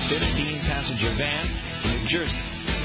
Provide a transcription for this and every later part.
15-passenger van in New Jersey.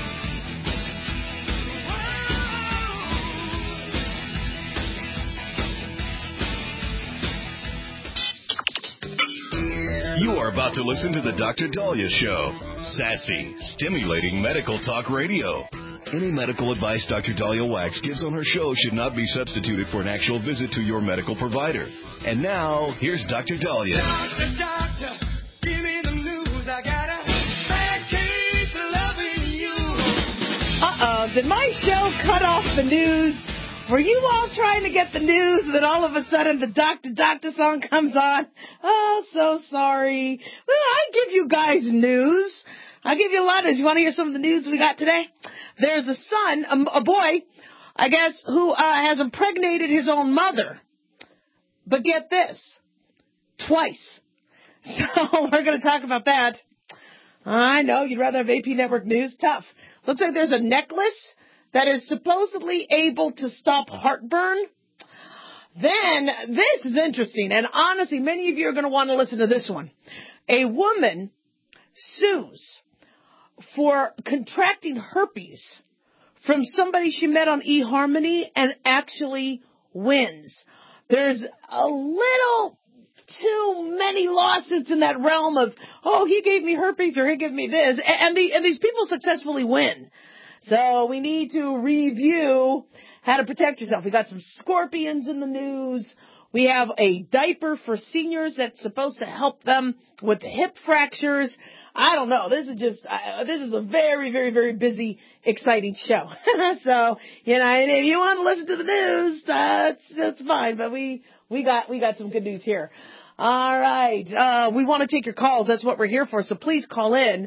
You are about to listen to the Dr. Dahlia Show. Sassy, stimulating medical talk radio. Any medical advice Dr. Dahlia Wax gives on her show should not be substituted for an actual visit to your medical provider. And now, here's Dr. Dahlia. Doctor, give me the news. I got a bad case of loving you. Did my show cut off the news? Were you all trying to get the news and then all of a sudden the Doctor song comes on? Oh, so sorry. Well, I give you guys news. I give you a lot of news. You want to hear some of the news we got today? There's a son, a boy, I guess, who has impregnated his own mother. But get this, twice. So we're going to talk about that. I know, you'd rather have AP Network News. Tough. Looks like there's a necklace that is supposedly able to stop heartburn. Then, this is interesting, and honestly, many of you are going to want to listen to this one. A woman sues for contracting herpes from somebody she met on eHarmony and actually wins. There's a little too many lawsuits in that realm of, oh, he gave me herpes or he gave me this, and these people successfully win. So we need to review how to protect yourself. We got some scorpions in the news. We have a diaper for seniors that's supposed to help them with hip fractures. I don't know. This is a very, very, very busy, exciting show. So, if you want to listen to the news, that's fine. But we got some good news here. All right. We want to take your calls. That's what we're here for. So please call in.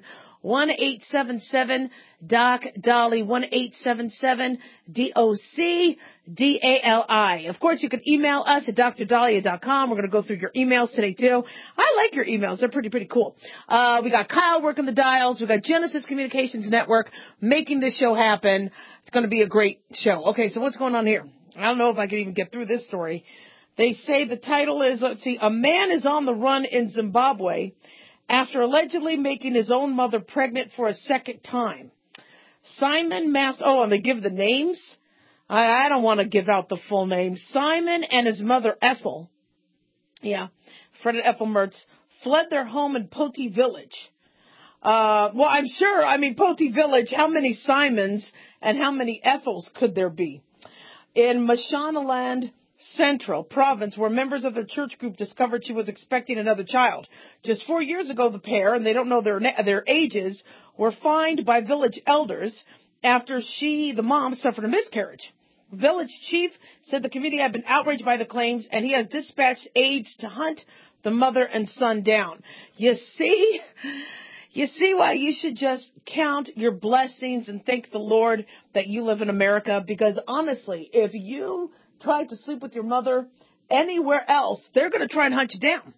1-877-DOC-DALI, 1-877-DOC-DALI. Of course, you can email us at drdahlia.com. We're going to go through your emails today, too. I like your emails. They're pretty cool. We got Kyle working the dials. We got Genesis Communications Network making this show happen. It's going to be a great show. Okay, so what's going on here? I don't know if I can even get through this story. They say the title is, a man is on the run in Zimbabwe after allegedly making his own mother pregnant for a second time. Simon and they give the names. I don't want to give out the full name. Simon and his mother Ethel, Fred and Ethel Mertz, fled their home in Poti Village. Poti Village, how many Simons and how many Ethels could there be? In Mashonaland Central Province, where members of their church group discovered she was expecting another child. Just 4 years ago, the pair, and they don't know their ages, were fined by village elders after the mom, suffered a miscarriage. Village chief said the community had been outraged by the claims, and he has dispatched aides to hunt the mother and son down. You see why you should just count your blessings and thank the Lord that you live in America, because honestly, if you tried to sleep with your mother anywhere else, they're going to try and hunt you down.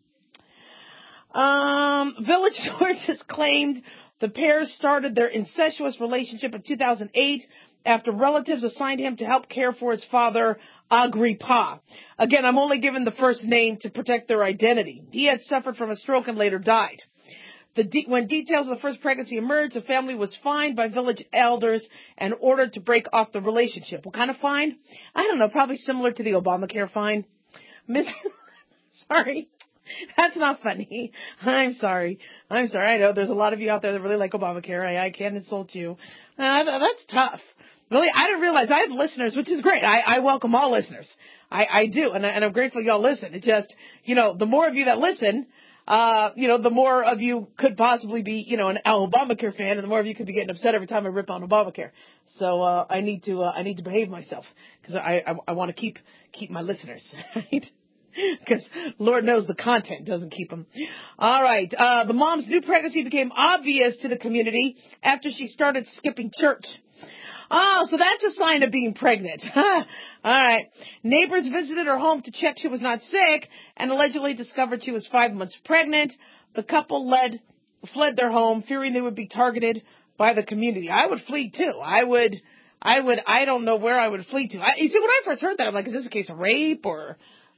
Village sources claimed the pair started their incestuous relationship in 2008 after relatives assigned him to help care for his father, Agrippa. Again, I'm only giving the first name to protect their identity. He had suffered from a stroke and later died. When details of the first pregnancy emerged, the family was fined by village elders and ordered to break off the relationship. What kind of fine? I don't know, probably similar to the Obamacare fine. Sorry. That's not funny. I'm sorry. I know there's a lot of you out there that really like Obamacare. I can't insult you. That's tough. Really, I didn't realize I have listeners, which is great. I welcome all listeners. I do, and I'm grateful y'all listen. It just, the more of you that listen, the more of you could possibly be, an Obamacare fan, and the more of you could be getting upset every time I rip on Obamacare. So, I need to behave myself, because I want to keep my listeners, right? Because Lord knows the content doesn't keep them. All right. The mom's new pregnancy became obvious to the community after she started skipping church. Oh, so that's a sign of being pregnant. All right. Neighbors visited her home to check she was not sick and allegedly discovered she was 5 months pregnant. The couple fled their home, fearing they would be targeted by the community. I would flee too. I don't know where I would flee to. You see, when I first heard that, I'm like, is this a case of rape or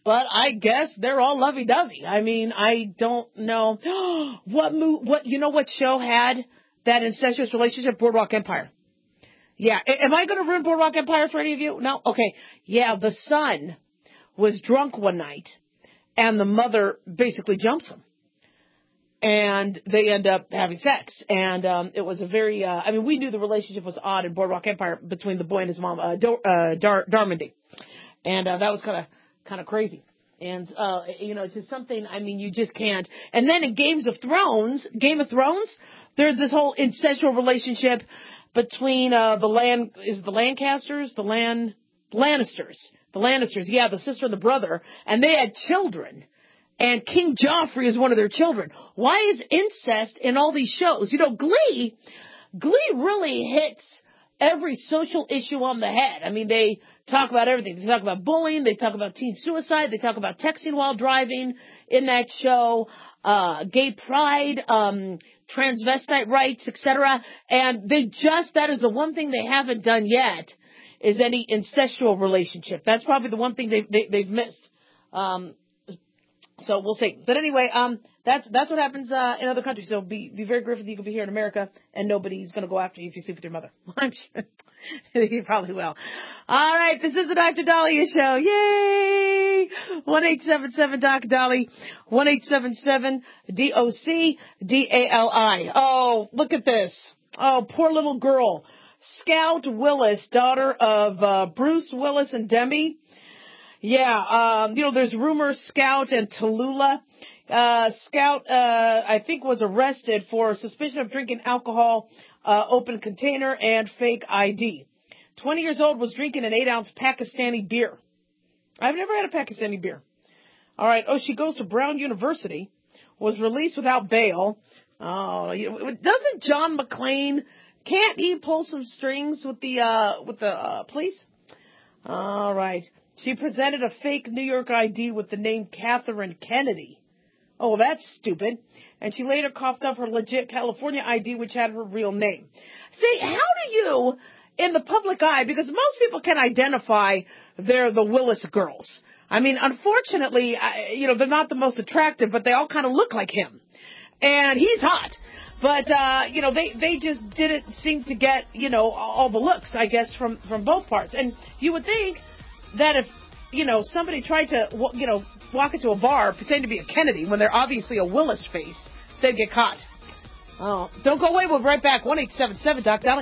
But I guess they're all lovey-dovey. I mean, I don't know. What show had that incestuous relationship? Boardwalk Empire. Yeah. Am I going to ruin Boardwalk Empire for any of you? No? Okay. Yeah, the son was drunk one night, and the mother basically jumps him. And they end up having sex. And it was a very, we knew the relationship was odd in Boardwalk Empire between the boy and his mom, Darmandy. And that was kind of crazy. And, it's just something, you just can't. And then in Game of Thrones, there's this whole incestual relationship between the Lannisters, yeah, the sister and the brother, and they had children. And King Joffrey is one of their children. Why is incest in all these shows? Glee really hits every social issue on the head. they talk about everything. They talk about bullying. They talk about teen suicide. They talk about texting while driving in that show, gay pride, transvestite rights, etc. And that is the one thing they haven't done yet is any incestual relationship. That's probably the one thing they've missed. So we'll see. But anyway, that's what happens in other countries. So be very grateful that you can be here in America and nobody's going to go after you if you sleep with your mother. I'm sure you probably will. All right, this is the Dr. Dahlia Show. Yay! 1-877-Doc-Dolly. 1-877-DOC-DALI. Oh, look at this. Oh, poor little girl. Scout Willis, daughter of Bruce Willis and Demi. Yeah, there's rumors Scout and Tallulah. Scout, I think, was arrested for suspicion of drinking alcohol, open container, and fake ID. 20 years old, was drinking an 8-ounce Pakistani beer. I've never had a Pakistani beer. All right. Oh, she goes to Brown University, was released without bail. Oh, doesn't John McClane, can't he pull some strings with the police? All right. She presented a fake New York ID with the name Catherine Kennedy. Oh, well, that's stupid. And she later coughed up her legit California ID, which had her real name. See, how do you, in the public eye, because most people can identify they're the Willis girls. Unfortunately, they're not the most attractive, but they all kind of look like him. And he's hot. But, they just didn't seem to get, all the looks, I guess, from both parts. And you would think that if, somebody tried to, walk into a bar, pretend to be a Kennedy when they're obviously a Willis face, they'd get caught. Oh, don't go away. We'll be right back. 1-877-Doc-Dolly.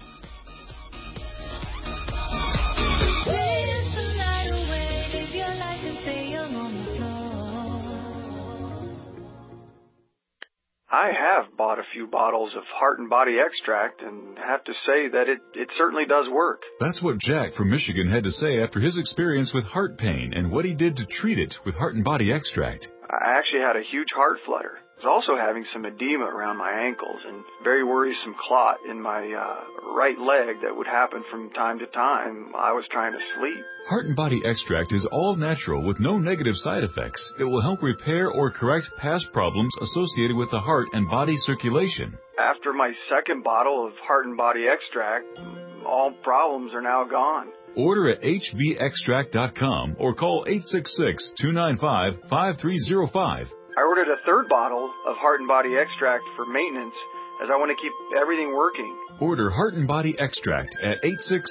I have bought a few bottles of Heart and Body Extract and have to say that it certainly does work. That's what Jack from Michigan had to say after his experience with heart pain and what he did to treat it with Heart and Body Extract. I actually had a huge heart flutter. I was also having some edema around my ankles and very worrisome clot in my right leg that would happen from time to time. I was trying to sleep. Heart and Body Extract is all natural with no negative side effects. It will help repair or correct past problems associated with the heart and body circulation. After my second bottle of Heart and Body Extract, all problems are now gone. Order at hbextract.com or call 866-295-5305. I ordered a third bottle of Heart and Body Extract for maintenance as I want to keep everything working. Order Heart and Body Extract at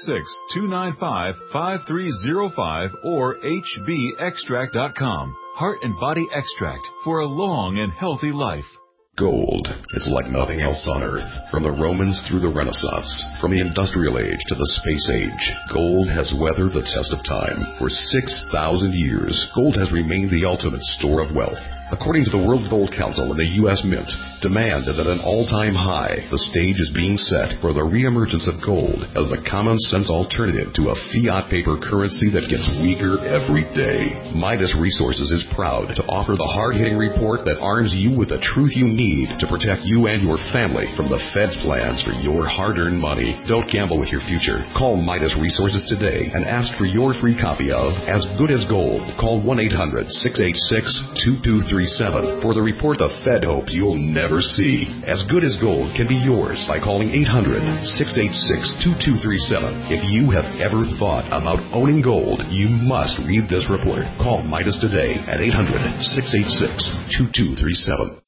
866-295-5305 or hbextract.com. Heart and Body Extract for a long and healthy life. Gold. It's like nothing else on Earth. From the Romans through the Renaissance, from the Industrial Age to the Space Age, gold has weathered the test of time. For 6,000 years, gold has remained the ultimate store of wealth. According to the World Gold Council and the U.S. Mint, demand is at an all-time high. The stage is being set for the reemergence of gold as the common-sense alternative to a fiat paper currency that gets weaker every day. Midas Resources is proud to offer the hard-hitting report that arms you with the truth you need to protect you and your family from the Fed's plans for your hard-earned money. Don't gamble with your future. Call Midas Resources today and ask for your free copy of As Good as Gold. Call 1-800-686-2233. 2237 for the report the Fed hopes you'll never see. As Good as Gold can be yours by calling 800-686-2237. If you have ever thought about owning gold, you must read this report. Call Midas today at 800-686-2237.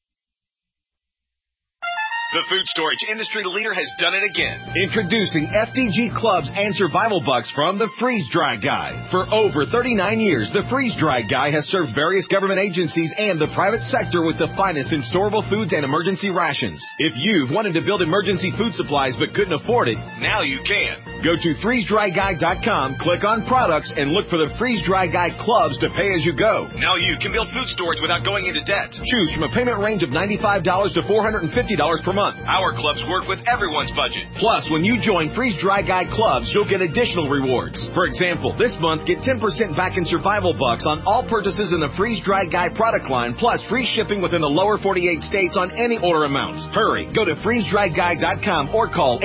The food storage industry leader has done it again. Introducing FDG Clubs and Survival Bucks from the Freeze Dry Guy. For over 39 years, the Freeze Dry Guy has served various government agencies and the private sector with the finest in storable foods and emergency rations. If you've wanted to build emergency food supplies but couldn't afford it, now you can. Go to freezedryguy.com, click on products, and look for the Freeze Dry Guy Clubs to pay as you go. Now you can build food storage without going into debt. Choose from a payment range of $95 to $450 per month. Our clubs work with everyone's budget. Plus, when you join Freeze Dry Guy Clubs, you'll get additional rewards. For example, this month, get 10% back in Survival Bucks on all purchases in the Freeze Dry Guy product line, plus free shipping within the lower 48 states on any order amount. Hurry, go to freezedryguy.com or call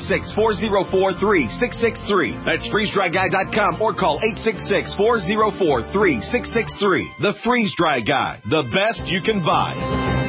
866-404-3663. That's freezedryguy.com or call 866-404-3663. The Freeze Dry Guy, the best you can buy.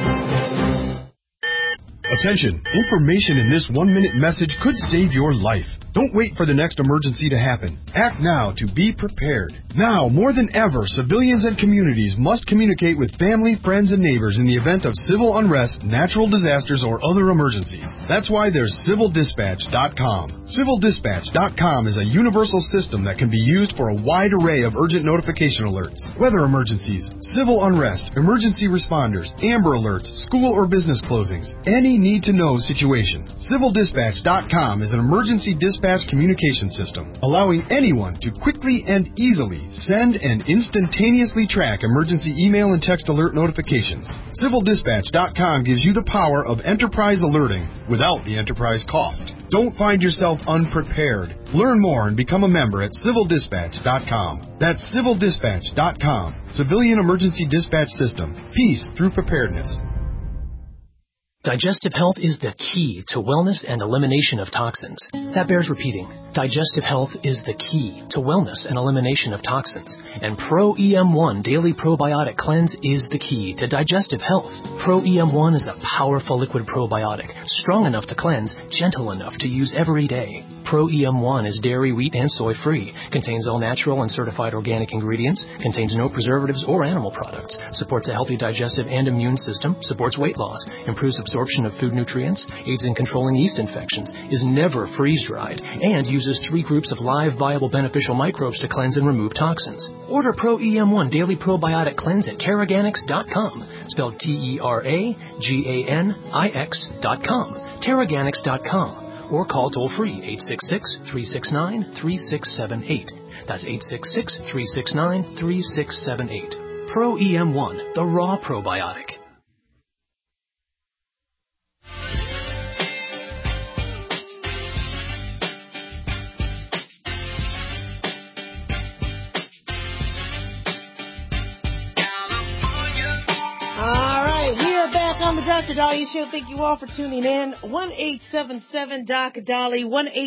Attention! Information in this 1-minute message could save your life. Don't wait for the next emergency to happen. Act now to be prepared. Now, more than ever, civilians and communities must communicate with family, friends, and neighbors in the event of civil unrest, natural disasters, or other emergencies. That's why there's civildispatch.com. Civildispatch.com is a universal system that can be used for a wide array of urgent notification alerts, weather emergencies, civil unrest, emergency responders, Amber Alerts, school or business closings, any need-to-know situation. Civildispatch.com is an emergency dispatch communication system, allowing anyone to quickly and easily send and instantaneously track emergency email and text alert notifications. CivilDispatch.com gives you the power of enterprise alerting without the enterprise cost. Don't find yourself unprepared. Learn more and become a member at CivilDispatch.com. That's CivilDispatch.com. Civilian Emergency Dispatch System. Peace through preparedness. Digestive health is the key to wellness and elimination of toxins. That bears repeating. Digestive health is the key to wellness and elimination of toxins. And Pro EM1 Daily Probiotic Cleanse is the key to digestive health. Pro EM1 is a powerful liquid probiotic, strong enough to cleanse, gentle enough to use every day. Pro EM1 is dairy, wheat, and soy-free, contains all natural and certified organic ingredients, contains no preservatives or animal products, supports a healthy digestive and immune system, supports weight loss, improves absorption of food nutrients, aids in controlling yeast infections, is never freeze-dried, and uses 3 groups of live, viable, beneficial microbes to cleanse and remove toxins. Order Pro EM1 Daily Probiotic Cleanse at Teraganix.com, spelled Teraganix.com, Teraganix.com. Or call toll-free 866-369-3678. That's 866-369-3678. Pro EM1, the raw probiotic. On the Dr. Dahlia Show. Thank you all for tuning in. 1-877-Dr.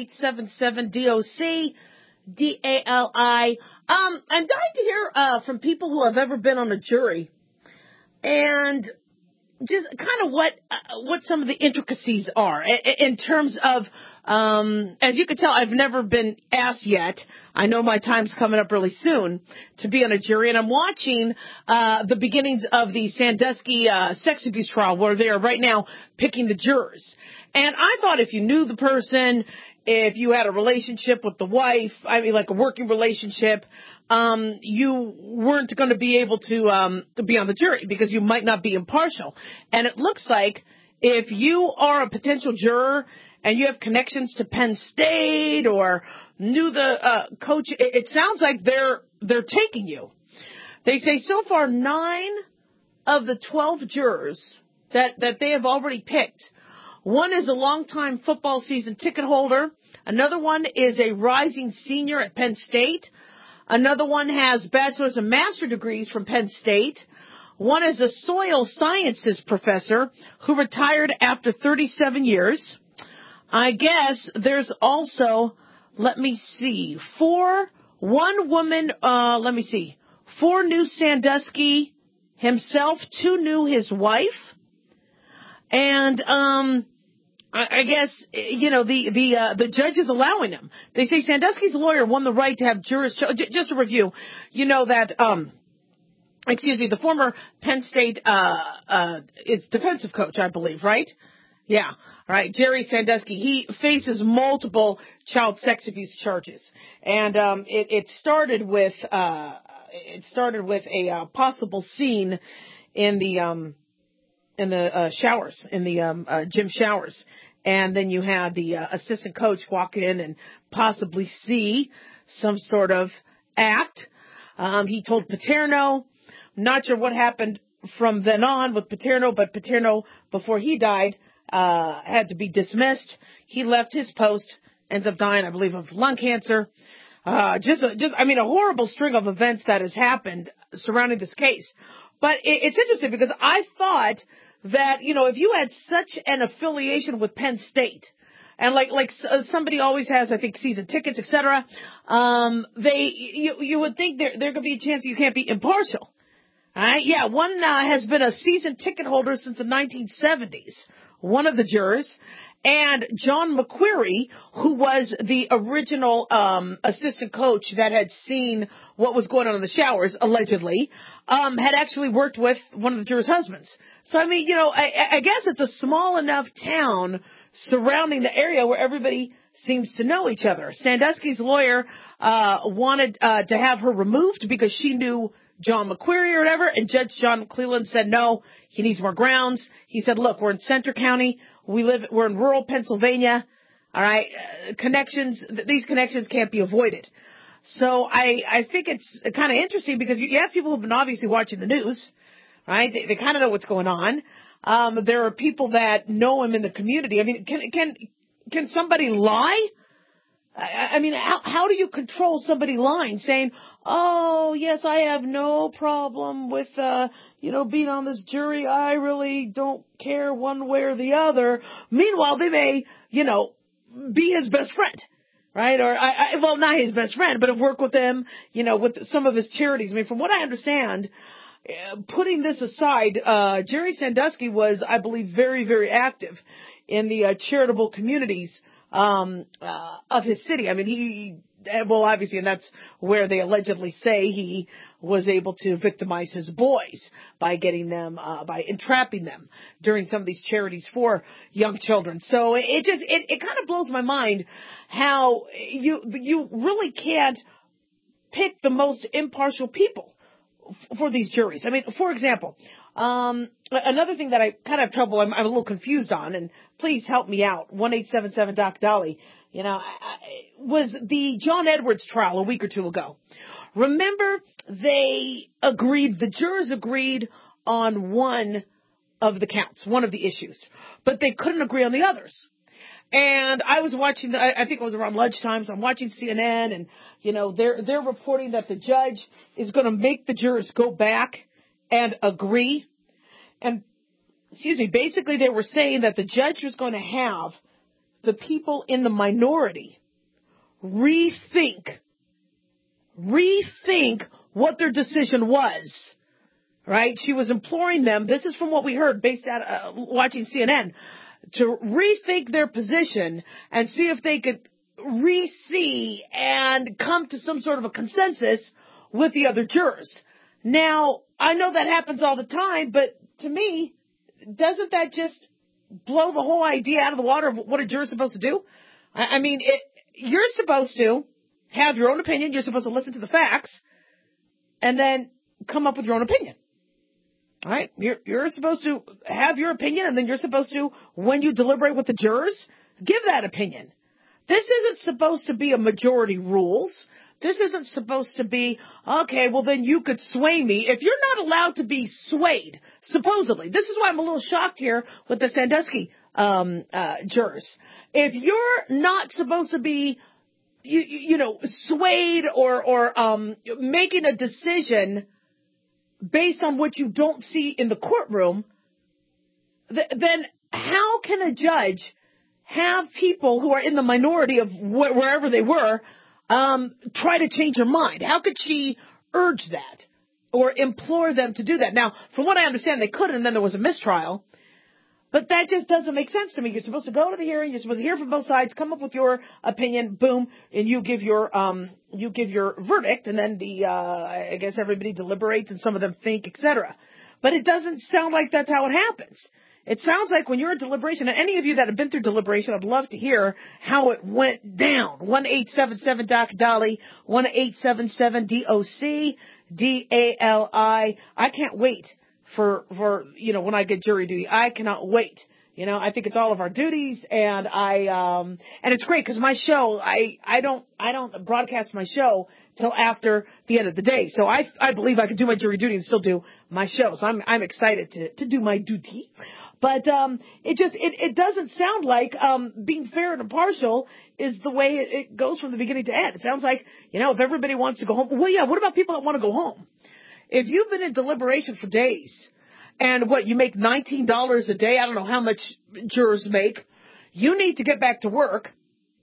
1-877-DOC-DALI. I'm dying to hear from people who have ever been on a jury and just kind of what some of the intricacies are in terms of, as you can tell, I've never been asked yet. I know my time's coming up really soon to be on a jury, and I'm watching the beginnings of the Sandusky sex abuse trial, where they are right now picking the jurors. And I thought if you knew the person, if you had a relationship with the wife, I mean, like a working relationship, you weren't going to be able to be on the jury because you might not be impartial. And it looks like if you are a potential juror and you have connections to Penn State or knew the coach, it sounds like they're taking you. They say so far 9 of the 12 jurors that they have already picked. One is a longtime football season ticket holder. Another one is a rising senior at Penn State. Another one has bachelor's and master's degrees from Penn State. One is a soil sciences professor who retired after 37 years. I guess there's also, 4 new Sandusky himself too knew his wife. And, I guess, the judge is allowing him. They say Sandusky's lawyer won the right to have jurors, just to review, that, the former Penn State, is defensive coach, I believe, right? Yeah, right. Jerry Sandusky, he faces multiple child sex abuse charges. And, it started with a possible scene in the showers, in the gym showers. And then you had the assistant coach walk in and possibly see some sort of act. He told Paterno, not sure what happened from then on with Paterno, but Paterno, before he died, had to be dismissed. He left his post, ends up dying, I believe, of lung cancer. A horrible string of events that has happened surrounding this case. But it's interesting because I thought that, if you had such an affiliation with Penn State, and like somebody always has, I think, season tickets, etc., you would think there could be a chance you can't be impartial. All right? Yeah, one has been a season ticket holder since the 1970s, one of the jurors. And John McQuarrie, who was the original assistant coach that had seen what was going on in the showers, allegedly, had actually worked with one of the jurors' husbands. So, I guess it's a small enough town surrounding the area where everybody seems to know each other. Sandusky's lawyer wanted to have her removed because she knew John McQuarrie or whatever, and Judge John Cleland said no, he needs more grounds. He said, look, we're in Centre County. We're in rural Pennsylvania. All right. These connections can't be avoided. So I think it's kind of interesting because you have people who've been obviously watching the news, right? They kind of know what's going on. There are people that know him in the community. I mean, can somebody lie? How do you control somebody lying, saying, oh, yes, I have no problem with, being on this jury. I really don't care one way or the other. Meanwhile, they may, be his best friend, right? Or, not his best friend, but have worked with him, with some of his charities. From what I understand, putting this aside, Jerry Sandusky was, I believe, very, very active in the charitable communities of his city. Obviously, and that's where they allegedly say he was able to victimize his boys by getting them, by entrapping them during some of these charities for young children. So it kind of blows my mind how you really can't pick the most impartial people for these juries. For example, another thing that I kind of have trouble, I'm a little confused on, and please help me out, 1-877-DOC-DOLLY, was the John Edwards trial a week or two ago. Remember, the jurors agreed on one of the counts, one of the issues, but they couldn't agree on the others. And I was watching, I think it was around lunchtime, so I'm watching CNN, and, they're reporting that the judge is going to make the jurors go back and agree. And, basically they were saying that the judge was going to have the people in the minority rethink what their decision was, right? She was imploring them, this is from what we heard based out watching CNN, to rethink their position and see if they could re-see and come to some sort of a consensus with the other jurors. Now, I know that happens all the time, but to me, doesn't that just blow the whole idea out of the water of what a juror's supposed to do? You're supposed to have your own opinion. You're supposed to listen to the facts and then come up with your own opinion. All right? You're supposed to have your opinion, and then you're supposed to, when you deliberate with the jurors, give that opinion. This isn't supposed to be a majority rules. This isn't supposed to be, okay, well then you could sway me. If you're not allowed to be swayed, supposedly, this is why I'm a little shocked here with the Sandusky jurors. If you're not supposed to be, swayed or making a decision based on what you don't see in the courtroom, then how can a judge have people who are in the minority of wherever they were try to change her mind? How could she urge that? or implore them to do that. Now, from what I understand, they couldn't, and then there was a mistrial. But that just doesn't make sense to me. You're supposed to go to the hearing. You're supposed to hear from both sides, come up with your opinion, boom, and you give your verdict, and then I guess everybody deliberates, and some of them think, etc. But it doesn't sound like that's how it happens. It sounds like when you're in deliberation, and any of you that have been through deliberation, I'd love to hear how it went down. 1-877-DOC-DALI, 1-877-DOC-DALI. I can't wait for when I get jury duty. I cannot wait. I think it's all of our duties, and and it's great because my show, I don't broadcast my show till after the end of the day. So I believe I can do my jury duty and still do my show. So I'm excited to do my duty. But it doesn't sound like being fair and impartial is the way it goes from the beginning to end. It sounds like, if everybody wants to go home, well, yeah, what about people that want to go home? If you've been in deliberation for days and you make $19 a day, I don't know how much jurors make, you need to get back to work.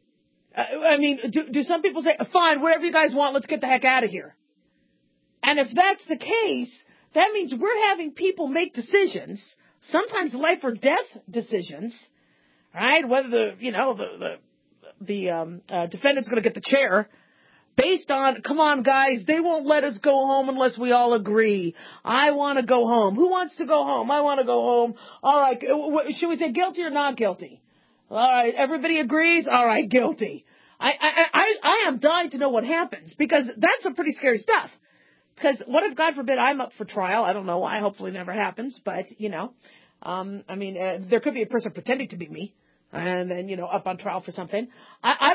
Do some people say, fine, whatever you guys want, let's get the heck out of here? And if that's the case, that means we're having people make decisions, sometimes life or death decisions, right? Whether the defendant's going to get the chair, based on, come on, guys, they won't let us go home unless we all agree. I want to go home. Who wants to go home? I want to go home. All right. Should we say guilty or not guilty? All right. Everybody agrees? All right. Guilty. I am dying to know what happens, because that's some pretty scary stuff. Because what if, God forbid, I'm up for trial? I don't know why. Hopefully it never happens. But, there could be a person pretending to be me. And then, up on trial for something. I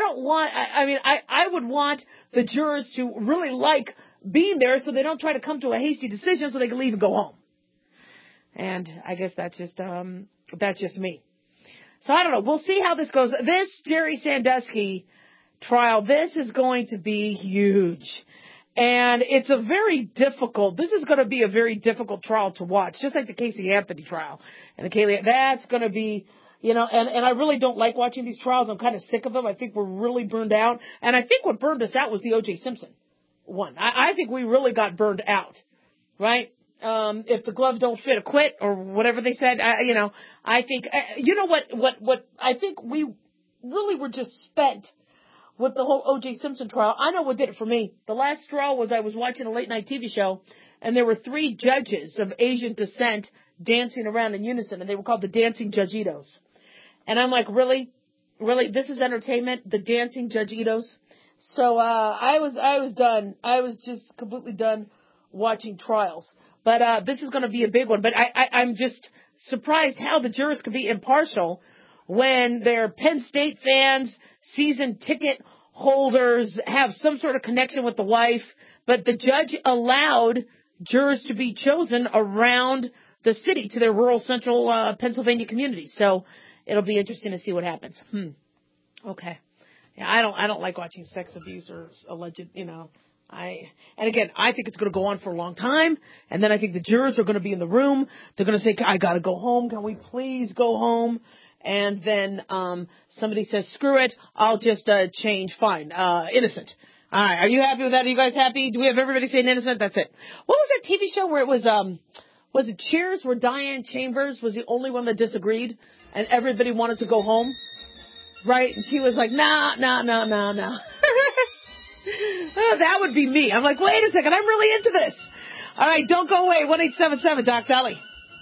would want the jurors to really like being there so they don't try to come to a hasty decision so they can leave and go home. And I guess that's just me. So I don't know. We'll see how this goes. This Jerry Sandusky trial, this is going to be huge. And this is going to be a very difficult trial to watch, just like the Casey Anthony trial. And that's going to be, and I really don't like watching these trials. I'm kind of sick of them. I think we're really burned out. And I think what burned us out was the O.J. Simpson one. I think we really got burned out, right? If the glove don't fit, acquit, or whatever they said. I think, what I think we really were just spent with the whole O.J. Simpson trial. I know what did it for me. The last straw was I was watching a late night TV show, and there were 3 judges of Asian descent dancing around in unison, and they were called the Dancing Judgitos. And I'm like, really? This is entertainment? The Dancing Judgitos? So, I was done. I was just completely done watching trials. But, this is going to be a big one. But I'm just surprised how the jurors could be impartial when they're Penn State fans, season ticket holders, have some sort of connection with the wife. But the judge allowed jurors to be chosen around the city to their rural central, Pennsylvania communities. So, it'll be interesting to see what happens. Okay. Yeah, I don't like watching sex abuse or alleged, And again, I think it's going to go on for a long time. And then I think the jurors are going to be in the room. They're going to say, I got to go home. Can we please go home? And then, somebody says, screw it. I'll just, change. Fine. Innocent. All right. Are you happy with that? Are you guys happy? Do we have everybody saying innocent? That's it. What was that TV show where it was it Cheers, where Diane Chambers was the only one that disagreed? And everybody wanted to go home, right? And she was like, nah. That would be me. I'm like, wait a second, I'm really into this. All right, don't go away. 1-877-DOC-DALI.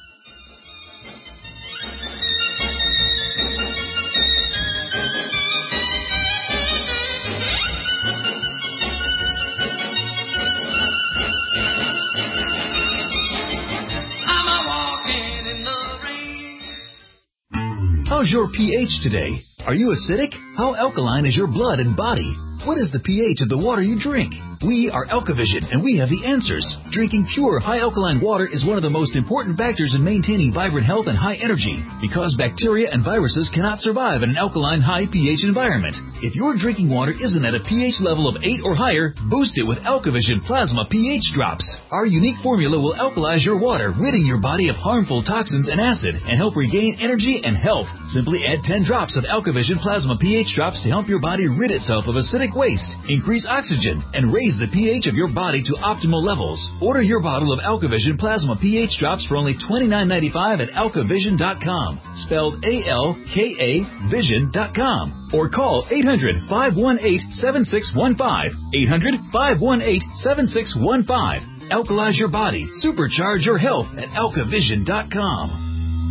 How's your pH today? Are you acidic? How alkaline is your blood and body? What is the pH of the water you drink? We are Alkavision, and we have the answers. Drinking pure, high alkaline water is one of the most important factors in maintaining vibrant health and high energy, because bacteria and viruses cannot survive in an alkaline, high pH environment. If your drinking water isn't at a pH level of 8 or higher, boost it with Alkavision Plasma pH Drops. Our unique formula will alkalize your water, ridding your body of harmful toxins and acid, and help regain energy and health. Simply add 10 drops of Alkavision Plasma pH Drops to help your body rid itself of acidic organic waste, increase oxygen, and raise the pH of your body to optimal levels. Order your bottle of AlkaVision Plasma pH drops for only $29.95 at alkavision.com, spelled A-L-K-A vision.com, or call 800-518-7615, 800-518-7615. Alkalize your body, supercharge your health at alkavision.com.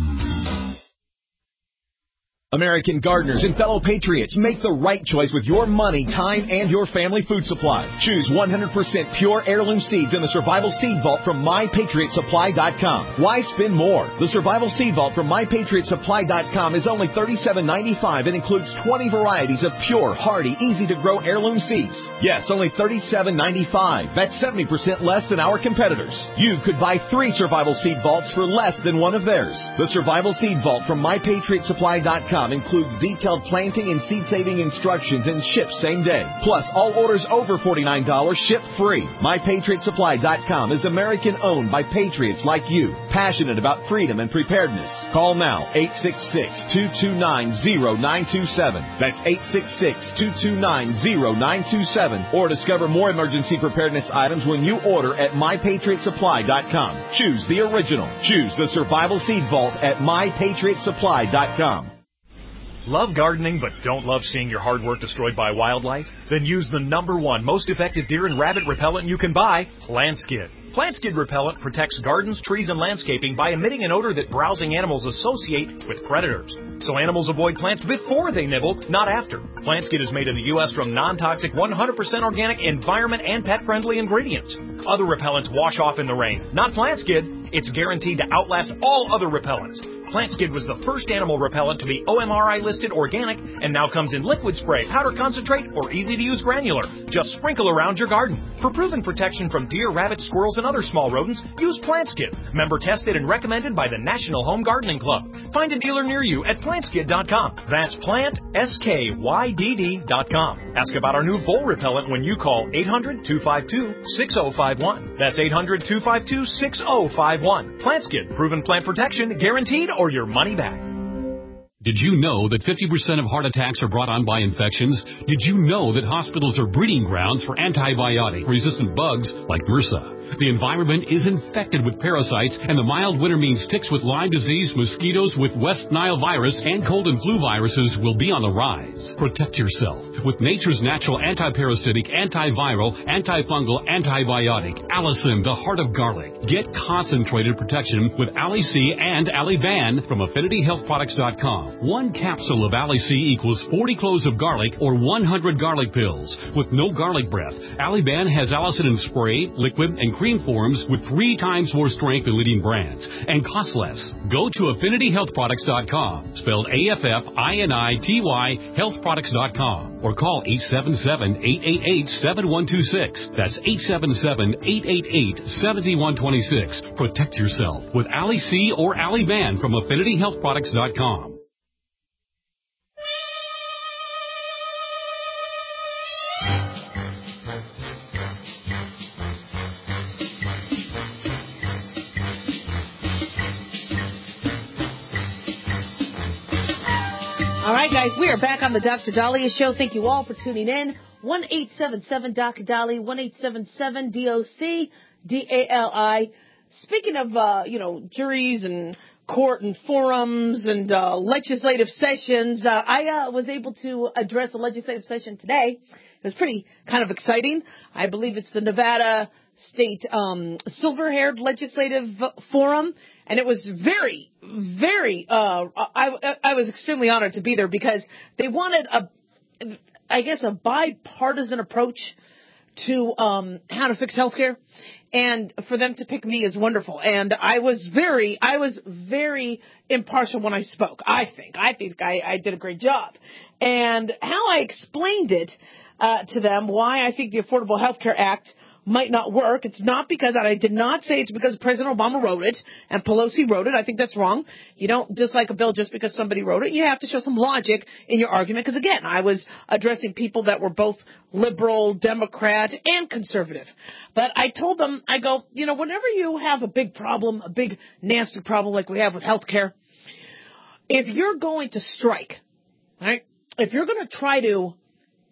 American gardeners and fellow patriots, make the right choice with your money, time, and your family food supply. Choose 100% pure heirloom seeds in the Survival Seed Vault from MyPatriotSupply.com. Why spend more? The Survival Seed Vault from MyPatriotSupply.com is only $37.95 and includes 20 varieties of pure, hardy, easy-to-grow heirloom seeds. Yes, only $37.95. That's 70% less than our competitors. You could buy 3 Survival Seed Vaults for less than one of theirs. The Survival Seed Vault from MyPatriotSupply.com includes detailed planting and seed-saving instructions and ships same day. Plus, all orders over $49 ship free. MyPatriotSupply.com is American-owned by patriots like you, passionate about freedom and preparedness. Call now, 866-229-0927. That's 866-229-0927. Or discover more emergency preparedness items when you order at MyPatriotSupply.com. Choose the original. Choose the Survival Seed Vault at MyPatriotSupply.com. Love gardening but don't love seeing your hard work destroyed by wildlife? Then use the #1 most effective deer and rabbit repellent you can buy, PlantSkid. PlantSkid repellent protects gardens, trees, and landscaping by emitting an odor that browsing animals associate with predators. So animals avoid plants before they nibble, not after. PlantSkid is made in the U.S. from non-toxic, 100% organic, environment, and pet-friendly ingredients. Other repellents wash off in the rain. Not PlantSkid. It's guaranteed to outlast all other repellents. PlantSkid was the first animal repellent to be OMRI listed organic and now comes in liquid spray, powder concentrate, or easy-to-use granular. Just sprinkle around your garden. For proven protection from deer, rabbits, squirrels, and other small rodents, use PlantSkid. Member tested and recommended by the National Home Gardening Club. Find a dealer near you at plantskid.com. That's PlantSkydd.com. Ask about our new vole repellent when you call 800-252-6051. That's 800-252-6051. PlantSkid. Proven plant protection, guaranteed, or your money back. Did you know that 50% of heart attacks are brought on by infections? Did you know that hospitals are breeding grounds for antibiotic-resistant bugs like MRSA? The environment is infected with parasites, and the mild winter means ticks with Lyme disease, mosquitoes with West Nile virus, and cold and flu viruses will be on the rise. Protect yourself with nature's natural antiparasitic, antiviral, antifungal, antibiotic, Allicin, the heart of garlic. Get concentrated protection with Ali-C and Ali-Ban from AffinityHealthProducts.com. One capsule of Ali-C equals 40 cloves of garlic or 100 garlic pills. With no garlic breath, Ali-Ban has Allicin in spray, liquid, and cream forms with 3 times more strength than leading brands and costs less. Go to AffinityHealthProducts.com, spelled AFFINITY, healthproducts.com, or call 877-888-7126. That's 877-888-7126. Protect yourself with Ali-C or Ali-Ban from AffinityHealthProducts.com. All right, guys, we are back on the Dr. Dahlia Show. Thank you all for tuning in. 1-877-Dr. Dahlia, 1-877-DOC-DALI. Speaking of, juries and court and forums and legislative sessions, I was able to address a legislative session today. It was pretty kind of exciting. I believe it's the Nevada State Silver-Haired Legislative Forum. And it was very, very, I was extremely honored to be there because they wanted a bipartisan approach to how to fix healthcare. And for them to pick me is wonderful. And I was very impartial when I spoke, I think. I did a great job. And how I explained it to them, why I think the Affordable Health Care Act might not work. It's not because I did not say it's because President Obama wrote it and Pelosi wrote it. I think that's wrong. You don't dislike a bill just because somebody wrote it. You have to show some logic in your argument because, again, I was addressing people that were both liberal, Democrat, and conservative. But I told them, I go, whenever you have a big problem, a big nasty problem like we have with health care, if you're going to strike, right, if you're going to try to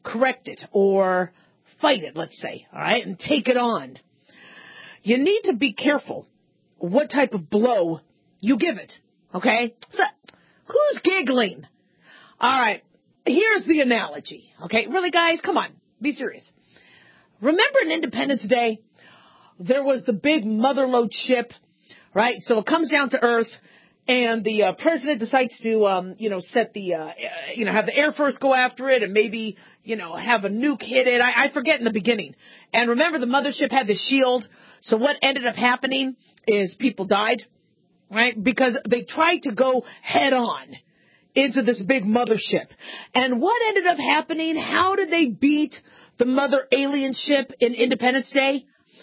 correct it or fight it, let's say, all right, and take it on. You need to be careful what type of blow you give it, okay? So, who's giggling? All right, here's the analogy, okay? Really, guys, come on, be serious. Remember on Independence Day, there was the big motherlode ship, right? So it comes down to Earth, and the president decides to, set the, have the Air Force go after it and maybe, have a nuke hit it. I forget in the beginning. And remember, the mothership had the shield. So what ended up happening is people died, right? Because they tried to go head on into this big mothership. And what ended up happening? How did they beat the mother alien ship in Independence Day?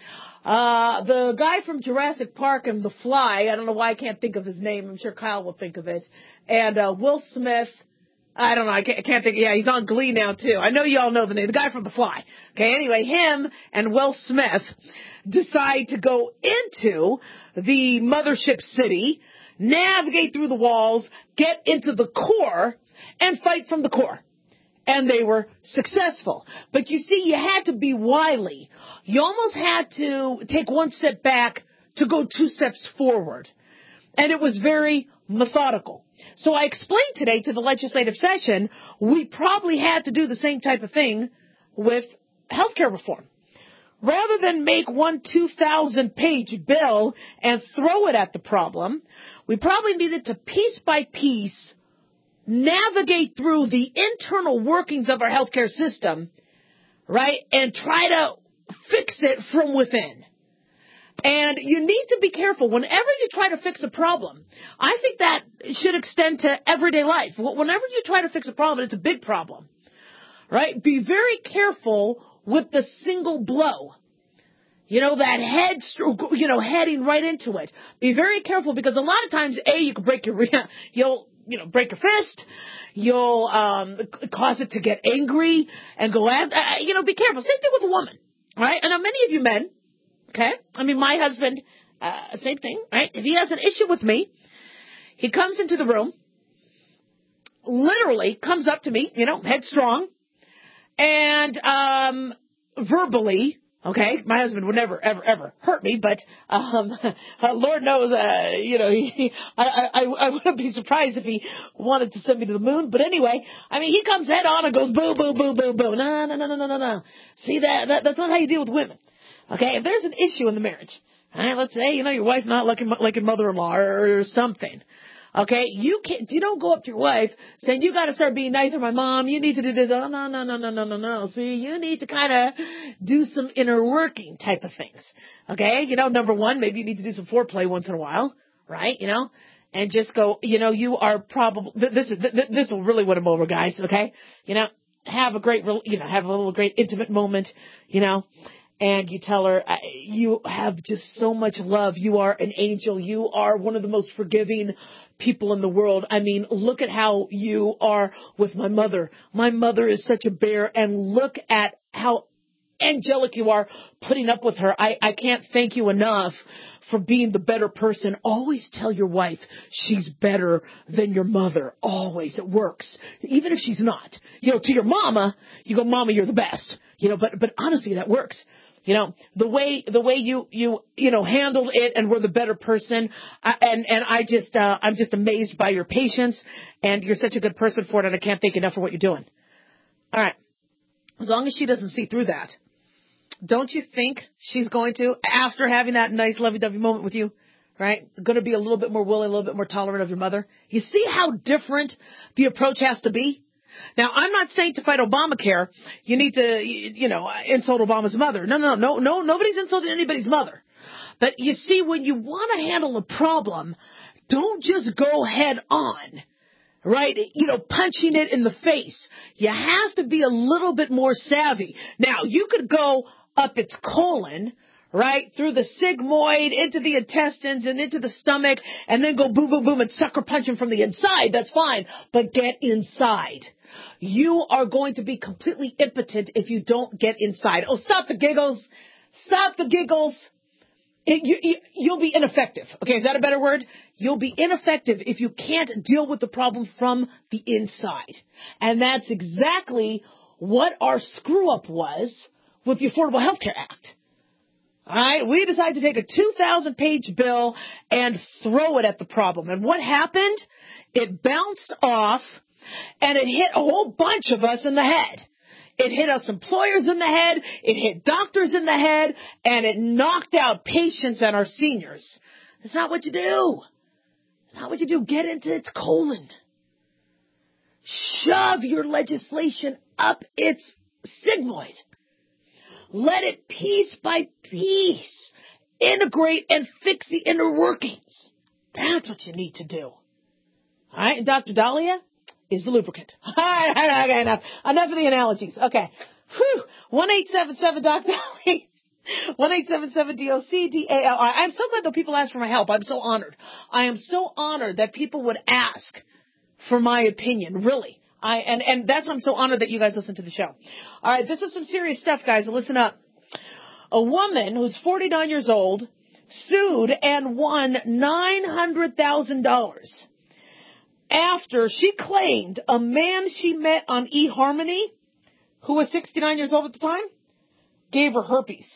The guy from Jurassic Park and The Fly, I don't know why I can't think of his name. I'm sure Kyle will think of it. And Will Smith, I don't know, I can't think. Yeah, he's on Glee now, too. I know you all know the name. The guy from The Fly. Okay, anyway, him and Will Smith decide to go into the mothership city, navigate through the walls, get into the core, and fight from the core. And they were successful. But you see, you had to be wily. You almost had to take one step back to go 2 steps forward. And it was very methodical. So I explained today to the legislative session, we probably had to do the same type of thing with healthcare reform. Rather than make one 2,000-page bill and throw it at the problem, we probably needed to piece by piece navigate through the internal workings of our healthcare system, right, and try to fix it from within. And you need to be careful. Whenever you try to fix a problem, I think that should extend to everyday life. Whenever you try to fix a problem, it's a big problem, right? Be very careful with the single blow. That head stroke, heading right into it. Be very careful because a lot of times, you can break you'll break your fist. You'll cause it to get angry and go after. Be careful. Same thing with a woman, right? And many of you men, okay? I mean, my husband, same thing, right? If he has an issue with me, he comes into the room, literally comes up to me, headstrong, and verbally. Okay, my husband would never, ever hurt me, but Lord knows, I wouldn't be surprised if he wanted to send me to the moon. But anyway, I mean, he comes head on and goes boo, boo, boo, boo, boo. No. See, that's not how you deal with women. Okay, if there's an issue in the marriage, let's say, your wife's not like a mother-in-law or something. Okay, you don't go up to your wife saying, you got to start being nicer to my mom. You need to do this. Oh, no. See, you need to kind of do some inner working type of things. Okay, number one, maybe you need to do some foreplay once in a while, right? And just go, you are probably, this will really win them over, guys. Okay, have a great, have a little great intimate moment, and you tell her, you have just so much love. You are an angel. You are one of the most forgiving people in the world. I mean, look at how you are with my mother. My mother is such a bear, and look at how angelic you are putting up with her. I can't thank you enough for being the better person. Always tell your wife she's better than your mother. Always. It works. Even if she's not. To your mama, you go, Mama, you're the best. But honestly, that works. The way you handled it and were the better person. I'm just amazed by your patience, and you're such a good person for it, and I can't thank you enough for what you're doing. All right. As long as she doesn't see through that, don't you think she's going to, after having that nice lovey-dovey moment with you, right, going to be a little bit more willing, a little bit more tolerant of your mother? You see how different the approach has to be? Now, I'm not saying to fight Obamacare, you need to, insult Obama's mother. No, nobody's insulting anybody's mother. But you see, when you want to handle a problem, don't just go head on, right? Punching it in the face. You have to be a little bit more savvy. Now, you could go up its colon, right, through the sigmoid, into the intestines, and into the stomach, and then go boom, boom, boom, and sucker punch him from the inside. That's fine. But get inside. You are going to be completely impotent if you don't get inside. Oh, stop the giggles. Stop the giggles. You'll be ineffective. Okay, is that a better word? You'll be ineffective if you can't deal with the problem from the inside. And that's exactly what our screw-up was with the Affordable Health Care Act. All right, we decided to take a 2,000-page bill and throw it at the problem. And what happened? It bounced off, and it hit a whole bunch of us in the head. It hit us employers in the head, it hit doctors in the head, and it knocked out patients and our seniors. That's not what you do. That's not what you do. Get into its colon. Shove your legislation up its sigmoid. Let it piece by piece integrate and fix the inner workings. That's what you need to do. All right, and Dr. Dahlia is the lubricant. Okay, enough of the analogies. Okay. 1-877-Doc-Dahlia. 1-877-DOC-DALI. I'm so glad that people ask for my help. I'm so honored. I am so honored that people would ask for my opinion, really. And that's why I'm so honored that you guys listen to the show. All right, this is some serious stuff, guys. Listen up. A woman who's 49 years old sued and won $900,000 after she claimed a man she met on eHarmony, who was 69 years old at the time, gave her herpes.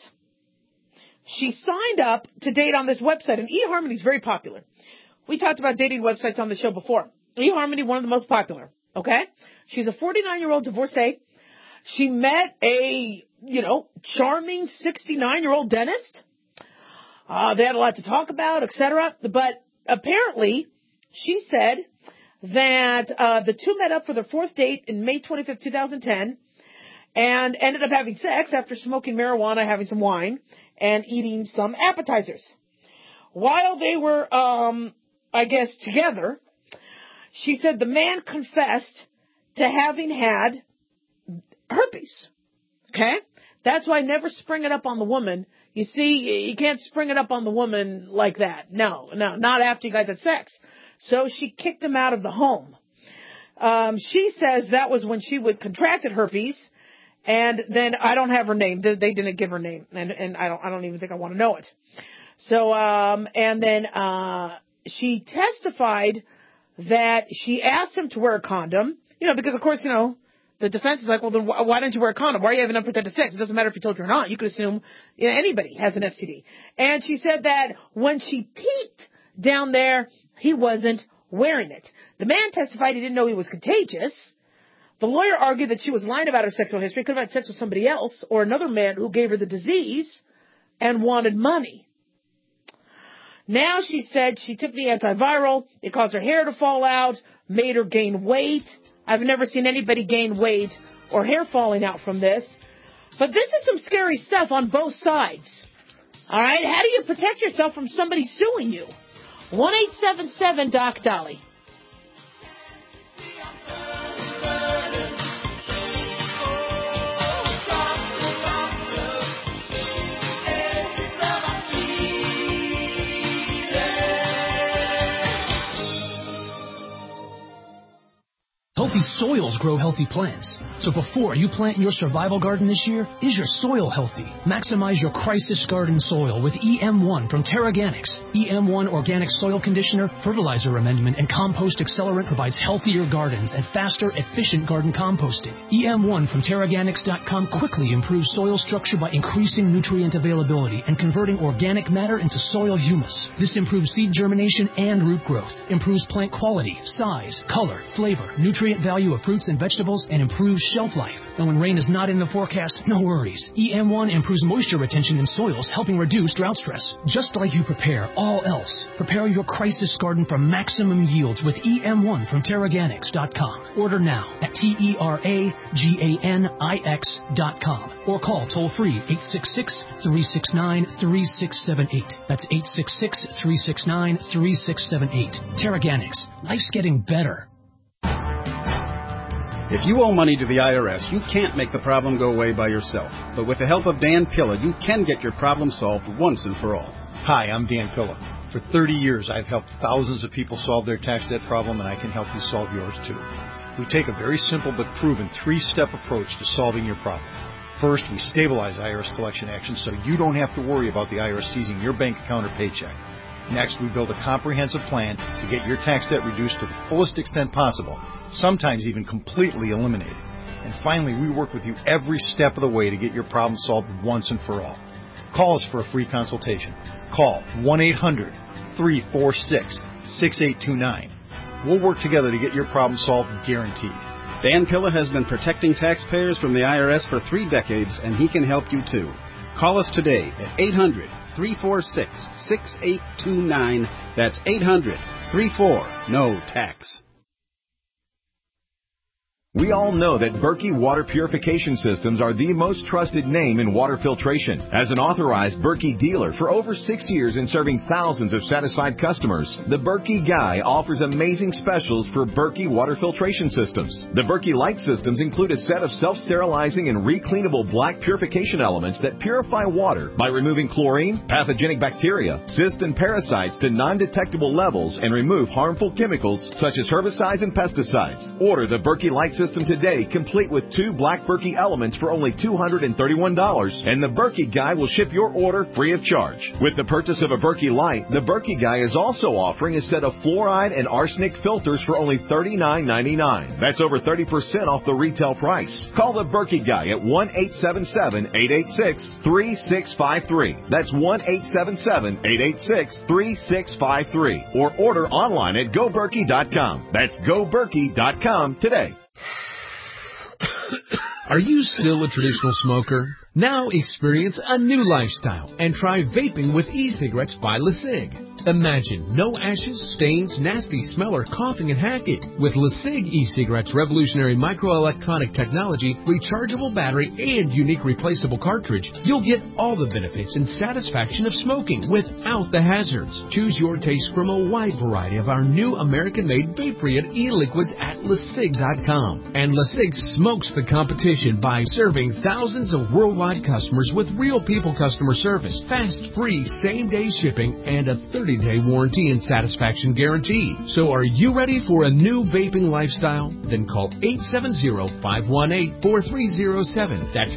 She signed up to date on this website, and eHarmony is very popular. We talked about dating websites on the show before. eHarmony, one of the most popular. Okay? She's a 49-year-old divorcee. She met a, charming 69-year-old dentist. They had a lot to talk about, etc. But apparently, she said that the two met up for their fourth date in May 25th, 2010, and ended up having sex after smoking marijuana, having some wine, and eating some appetizers. While they were, together, she said the man confessed to having had herpes. Okay? That's why never spring it up on the woman. You see, you can't spring it up on the woman like that. No, not after you guys had sex. So she kicked him out of the home. She says that was when she would contracted herpes, and then I don't have her name. They didn't give her name, and I don't even think I want to know it. So, and then she testified that she asked him to wear a condom, because of course, the defense is like, well, then why don't you wear a condom? Why are you having unprotected sex? It doesn't matter if he told you or not. You could assume anybody has an STD. And she said that when she peeked down there, he wasn't wearing it. The man testified he didn't know he was contagious. The lawyer argued that she was lying about her sexual history, could have had sex with somebody else or another man who gave her the disease and wanted money. Now she said she took the antiviral. It caused her hair to fall out, made her gain weight. I've never seen anybody gain weight or hair falling out from this. But this is some scary stuff on both sides. All right? How do you protect yourself from somebody suing you? 1-877-Doc-Dolly. Healthy soils grow healthy plants. So before you plant your survival garden this year, is your soil healthy? Maximize your crisis garden soil with EM1 from Terraganics. EM1 Organic Soil Conditioner, Fertilizer Amendment, and Compost Accelerant provides healthier gardens and faster, efficient garden composting. EM1 from Terraganics.com quickly improves soil structure by increasing nutrient availability and converting organic matter into soil humus. This improves seed germination and root growth, improves plant quality, size, color, flavor, nutrient value of fruits and vegetables, and improves shelf life. And when rain is not in the forecast, no worries. EM1 improves moisture retention in soils, helping reduce drought stress. Just like you prepare all else, prepare your crisis garden for maximum yields with EM1 from Terraganics.com. Order now at TERAGANIX.com or call toll-free 866-369-3678. That's 866-369-3678. Terraganics. Life's getting better. If you owe money to the IRS, you can't make the problem go away by yourself. But with the help of Dan Pilla, you can get your problem solved once and for all. Hi, I'm Dan Pilla. For 30 years, I've helped thousands of people solve their tax debt problem, and I can help you solve yours too. We take a very simple but proven 3-step approach to solving your problem. First, we stabilize IRS collection actions so you don't have to worry about the IRS seizing your bank account or paycheck. Next, we build a comprehensive plan to get your tax debt reduced to the fullest extent possible, sometimes even completely eliminated. And finally, we work with you every step of the way to get your problem solved once and for all. Call us for a free consultation. Call 1-800-346-6829. We'll work together to get your problem solved, guaranteed. Dan Pilla has been protecting taxpayers from the IRS for 3 decades, and he can help you too. Call us today at 800-346-6829. That's 800-34-NO-TAX. We all know that Berkey Water Purification Systems are the most trusted name in water filtration. As an authorized Berkey dealer for over 6 years and serving thousands of satisfied customers, the Berkey Guy offers amazing specials for Berkey Water Filtration Systems. The Berkey Light Systems include a set of self-sterilizing and recleanable black purification elements that purify water by removing chlorine, pathogenic bacteria, cysts, and parasites to non-detectable levels and remove harmful chemicals such as herbicides and pesticides. Order the Berkey Light System today, complete with 2 black Berkey elements for only $231, and the Berkey Guy will ship your order free of charge. With the purchase of a Berkey Light, the Berkey Guy is also offering a set of fluoride and arsenic filters for only $39.99. That's over 30% off the retail price. Call the Berkey Guy at 1-877-886-3653. That's 1-877-886-3653. Or order online at GoBerkey.com. That's GoBerkey.com today. Are you still a traditional smoker? Now experience a new lifestyle and try vaping with e-cigarettes by LeSig. Imagine no ashes, stains, nasty smell, or coughing and hacking. With LeSig e-cigarettes' revolutionary microelectronic technology, rechargeable battery, and unique replaceable cartridge, you'll get all the benefits and satisfaction of smoking without the hazards. Choose your taste from a wide variety of our new American-made vape-free e-liquids at LeSig.com. And LeSig smokes the competition by serving thousands of worldwide customers with real people customer service, fast, free, same-day shipping, and a 30-day warranty and satisfaction guarantee. So are you ready for a new vaping lifestyle? Then call 870-518-4307. That's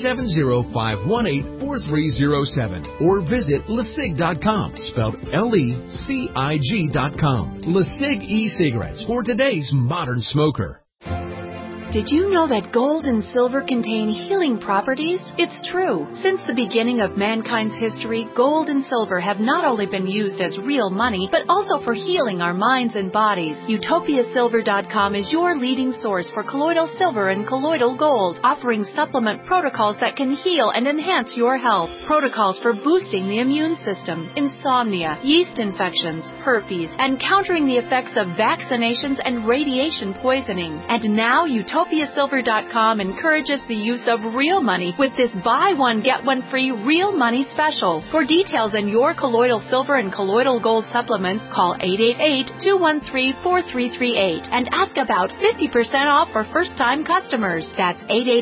870-518-4307. Or visit LeSig.com, spelled LECIG.com. LeSig e-cigarettes for today's modern smoker. Did you know that gold and silver contain healing properties? It's true. Since the beginning of mankind's history, gold and silver have not only been used as real money, but also for healing our minds and bodies. UtopiaSilver.com is your leading source for colloidal silver and colloidal gold, offering supplement protocols that can heal and enhance your health. Protocols for boosting the immune system, insomnia, yeast infections, herpes, and countering the effects of vaccinations and radiation poisoning. And now UtopiaSilver.com encourages the use of real money with this buy one, get one free real money special. For details on your colloidal silver and colloidal gold supplements, call 888-213-4338 and ask about 50% off for first-time customers. That's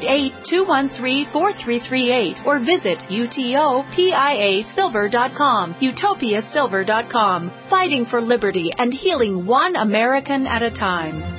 888-213-4338 or visit UTOPIASilver.com. UtopiaSilver.com. Fighting for liberty and healing one American at a time.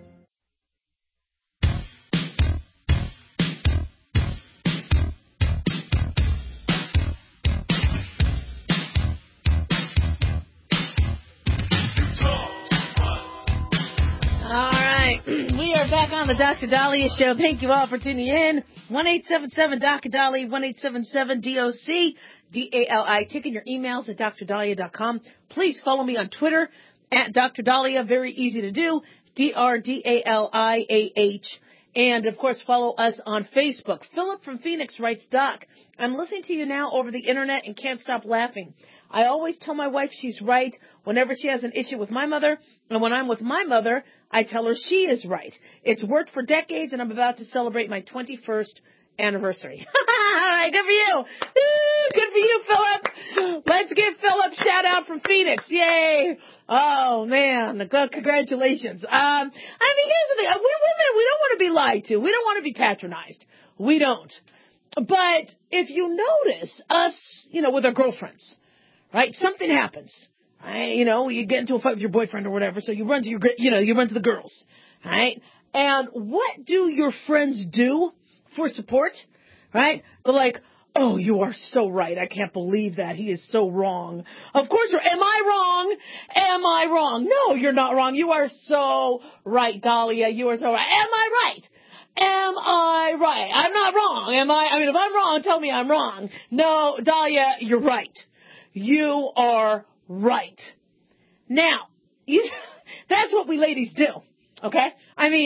We are back on the Dr. Dahlia Show. Thank you all for tuning in. 1-877-Dr. 1-877-DOC-DALI. Taking your emails at drdahlia.com. Please follow me on Twitter at Dr. Dahlia. Very easy to do. DRDALIAH. And, of course, follow us on Facebook. Philip from Phoenix writes, Doc, I'm listening to you now over the Internet and can't stop laughing. I always tell my wife she's right whenever she has an issue with my mother, and when I'm with my mother, I tell her she is right. It's worked for decades, and I'm about to celebrate my 21st anniversary. All right, good for you. Good for you, Philip. Let's give Philip a shout out from Phoenix. Yay. Oh, man. Congratulations. I mean, here's the thing. We women, we don't want to be lied to. We don't want to be patronized. We don't. But if you notice us, with our girlfriends, right? Something happens. Right? You get into a fight with your boyfriend or whatever, so you run to you run to the girls, right? And what do your friends do for support, right? They're like, oh, you are so right. I can't believe that. He is so wrong. Of course, am I wrong? Am I wrong? No, you're not wrong. You are so right, Dahlia. You are so right. Am I right? Am I right? I'm not wrong. Am I? I mean, if I'm wrong, tell me I'm wrong. No, Dahlia, you're right. You are right. Now, that's what we ladies do. Okay? I mean,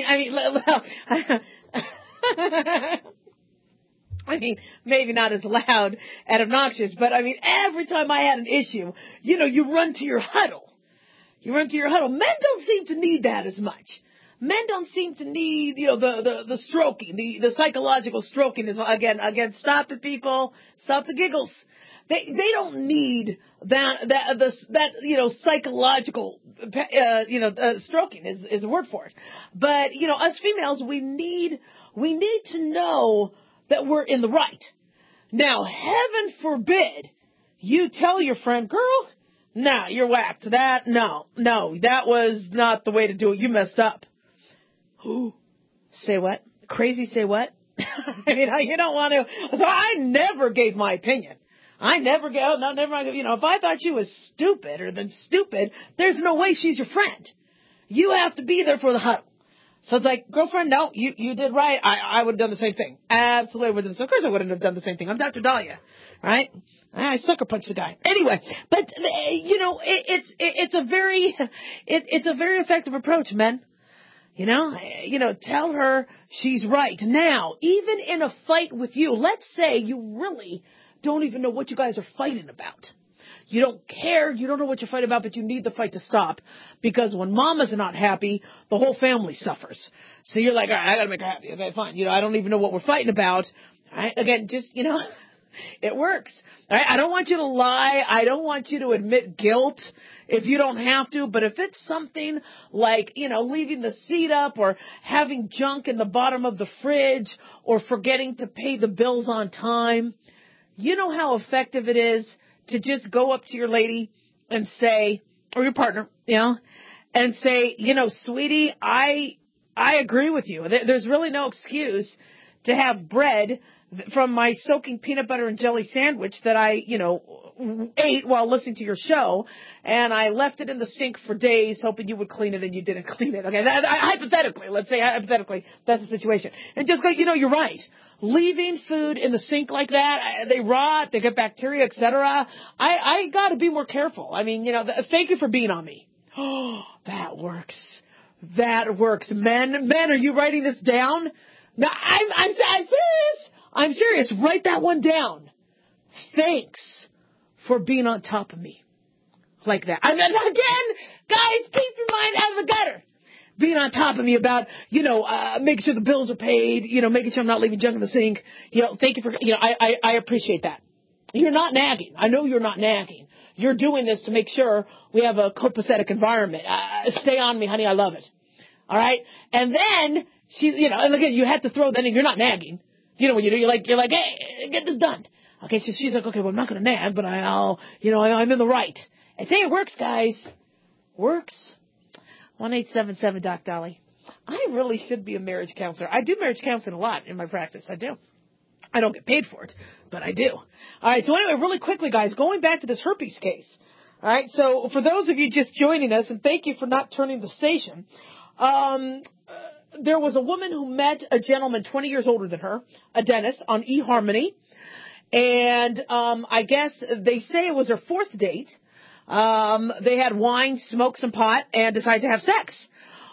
maybe not as loud and obnoxious, but I mean, every time I had an issue, you run to your huddle. You run to your huddle. Men don't seem to need that as much. Men don't seem to need, the stroking, the psychological stroking is, again, stop it, people. Stop the giggles. They don't need that psychological, stroking is a word for it. But, us females, we need to know that we're in the right. Now, heaven forbid you tell your friend, girl, nah, you're whacked. No, that was not the way to do it. You messed up. Who? Say what? Crazy say what? I mean, you don't want to. So I never gave my opinion. I never go, no, never. If I thought she was stupid or then stupid, there's no way she's your friend. You have to be there for the huddle. So it's like, girlfriend, no, you did right. I would have done the same thing. Absolutely would have. Of course I wouldn't have done the same thing. I'm Dr. Dahlia, right? I sucker punched the guy. Anyway, but it's a very effective approach, men. Tell her she's right. Now, even in a fight with you, let's say you really don't even know what you guys are fighting about. You don't care. You don't know what you're fighting about, but you need the fight to stop because when mama's not happy, the whole family suffers. So you're like, all right, I got to make her happy. Okay, fine. I don't even know what we're fighting about. All right. Again, just, it works. All right. I don't want you to lie. I don't want you to admit guilt if you don't have to. But if it's something like, leaving the seat up or having junk in the bottom of the fridge or forgetting to pay the bills on time, you know how effective it is to just go up to your lady and say, or your partner, and say, sweetie, I agree with you. There's really no excuse to have bread from my soaking peanut butter and jelly sandwich that I, ate while listening to your show, and I left it in the sink for days hoping you would clean it and you didn't clean it. Okay, hypothetically, let's say hypothetically, that's the situation. And just go, you're right. Leaving food in the sink like that, they rot, they get bacteria, etc. I got to be more careful. I mean, thank you for being on me. Oh, that works. That works. Men, are you writing this down? No, I'm serious. I'm serious. Write that one down. Thanks for being on top of me. Like that. I mean, again, guys, keep your mind out of the gutter. Being on top of me about, making sure the bills are paid, making sure I'm not leaving junk in the sink. Thank you for, I appreciate that. You're not nagging. I know you're not nagging. You're doing this to make sure we have a copacetic environment. Stay on me, honey. I love it. All right. And then and again, you have to throw that in. You're not nagging. What you do? You're like, hey, get this done. Okay. So she's like, okay, well, I'm not going to nag, but I'm in the right. And say it works, guys. Works. 1-877-DOC-DOLLY. I really should be a marriage counselor. I do marriage counseling a lot in my practice. I do. I don't get paid for it, but I do. All right. So anyway, really quickly, guys, going back to this herpes case. All right. So for those of you just joining us, and thank you for not turning the station, there was a woman who met a gentleman 20 years older than her, a dentist, on eHarmony. And I guess they say it was her fourth date. They had wine, smoked some pot, and decided to have sex.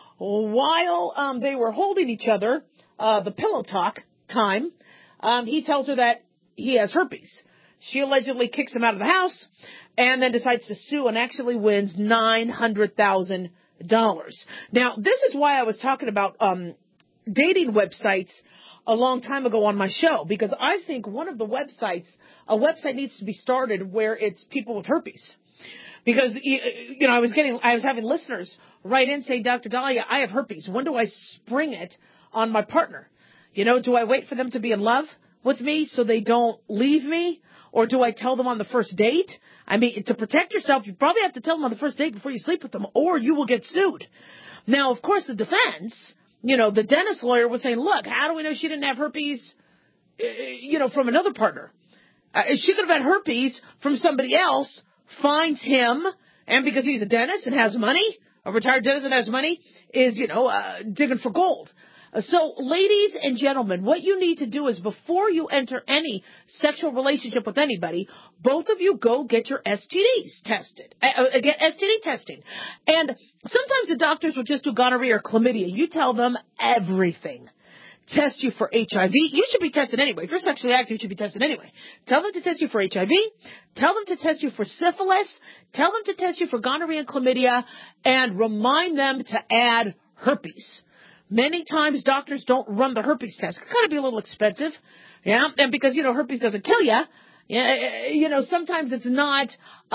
While they were holding each other, the pillow talk time, he tells her that he has herpes. She allegedly kicks him out of the house and then decides to sue and actually wins $900,000. Now, this is why I was talking about dating websites a long time ago on my show, because I think one of the websites, a website needs to be started where it's people with herpes. Because, I was having listeners write in saying, Dr. Dahlia, I have herpes. When do I spring it on my partner? Do I wait for them to be in love with me so they don't leave me? Or do I tell them on the first date? I mean, to protect yourself, you probably have to tell them on the first date before you sleep with them, or you will get sued. Now, of course, the defense, the dentist lawyer was saying, look, how do we know she didn't have herpes, from another partner? She could have had herpes from somebody else, finds him, and because he's a dentist and has money, a retired dentist that has money, is, digging for gold. So, ladies and gentlemen, what you need to do is before you enter any sexual relationship with anybody, both of you go get your STDs tested. Get STD testing. And sometimes the doctors will just do gonorrhea or chlamydia. You tell them everything. Test you for HIV. You should be tested anyway. If you're sexually active, you should be tested anyway. Tell them to test you for HIV. Tell them to test you for syphilis. Tell them to test you for gonorrhea and chlamydia. And remind them to add herpes. Many times doctors don't run the herpes test. It's got to be a little expensive. Yeah. And because, herpes doesn't kill you. Sometimes it's not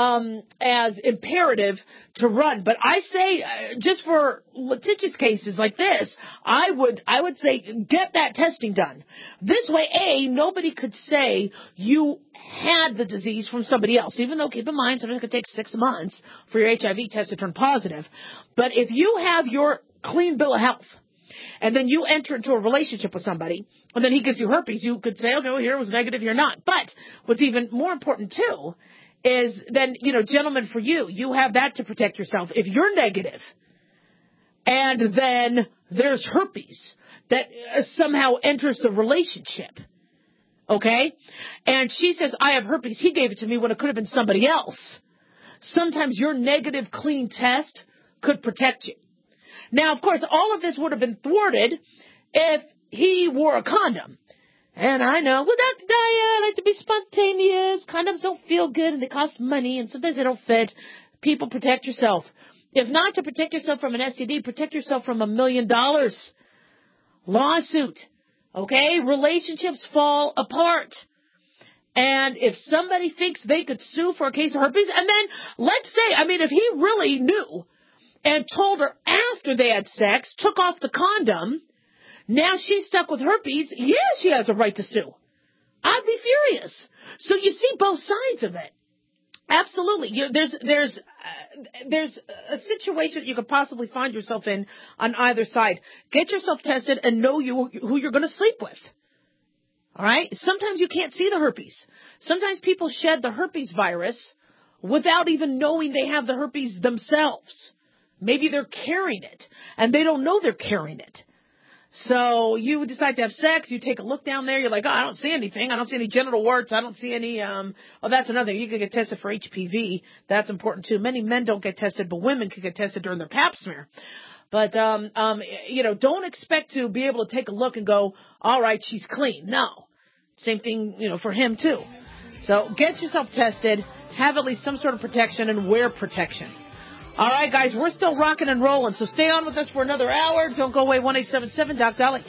as imperative to run. But I say, just for litigious cases like this, I would say get that testing done. This way, nobody could say you had the disease from somebody else. Even though, keep in mind, sometimes it could take 6 months for your HIV test to turn positive. But if you have your clean bill of health, and then you enter into a relationship with somebody, and then he gives you herpes, you could say, okay, well, here it was negative, you're not. But what's even more important, too, is then, gentlemen, for you have that to protect yourself. If you're negative, and then there's herpes that somehow enters the relationship, okay? And she says, I have herpes, he gave it to me when it could have been somebody else. Sometimes your negative clean test could protect you. Now, of course, all of this would have been thwarted if he wore a condom. And I know, well, Dr. Daya, I like to be spontaneous. Condoms don't feel good and they cost money and sometimes they don't fit. People, protect yourself. If not to protect yourself from an STD, protect yourself from $1 million. Lawsuit. Okay? Relationships fall apart. And if somebody thinks they could sue for a case of herpes, and then let's say, if he really knew and told her after they had sex, took off the condom, now she's stuck with herpes, she has a right to sue. I'd be furious. So you see both sides of it. Absolutely. There's a situation you could possibly find yourself in on either side. Get yourself tested and know who you're going to sleep with. All right? Sometimes you can't see the herpes. Sometimes people shed the herpes virus without even knowing they have the herpes themselves. Maybe they're carrying it, and they don't know they're carrying it. So you decide to have sex, you take a look down there, you're like, I don't see anything. I don't see any genital warts. I don't see any, that's another thing. You could get tested for HPV. That's important, too. Many men don't get tested, but women can get tested during their pap smear. But, don't expect to be able to take a look and go, all right, she's clean. No. Same thing, for him, too. So get yourself tested, have at least some sort of protection, and wear protection. All right, guys, we're still rocking and rolling, so stay on with us for another hour. Don't go away, 1-877-DOC-DOLLY.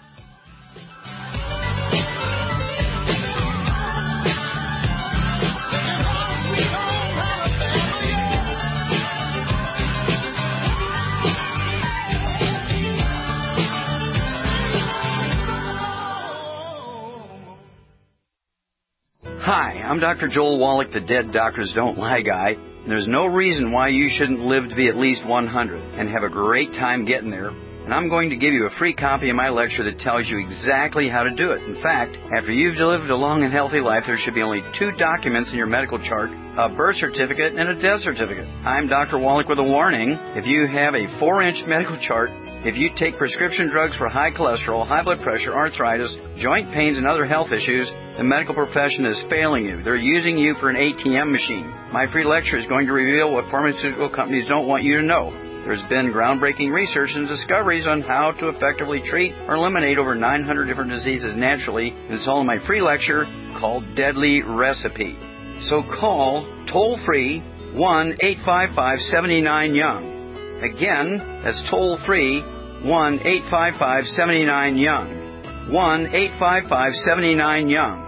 Hi, I'm Dr. Joel Wallach, the Dead Doctors Don't Lie guy. And there's no reason why you shouldn't live to be at least 100 and have a great time getting there. And I'm going to give you a free copy of my lecture that tells you exactly how to do it. In fact, after you've lived a long and healthy life, there should be only 2 documents in your medical chart, a birth certificate and a death certificate. I'm Dr. Wallach with a warning. If you have a 4-inch medical chart, if you take prescription drugs for high cholesterol, high blood pressure, arthritis, joint pains, and other health issues, the medical profession is failing you. They're using you for an ATM machine. My free lecture is going to reveal what pharmaceutical companies don't want you to know. There's been groundbreaking research and discoveries on how to effectively treat or eliminate over 900 different diseases naturally, and it's all in my free lecture called Deadly Recipe. So call toll-free 1-855-79-YOUNG. Again, that's toll-free 1-855-79-YOUNG. 1-855-79-YOUNG.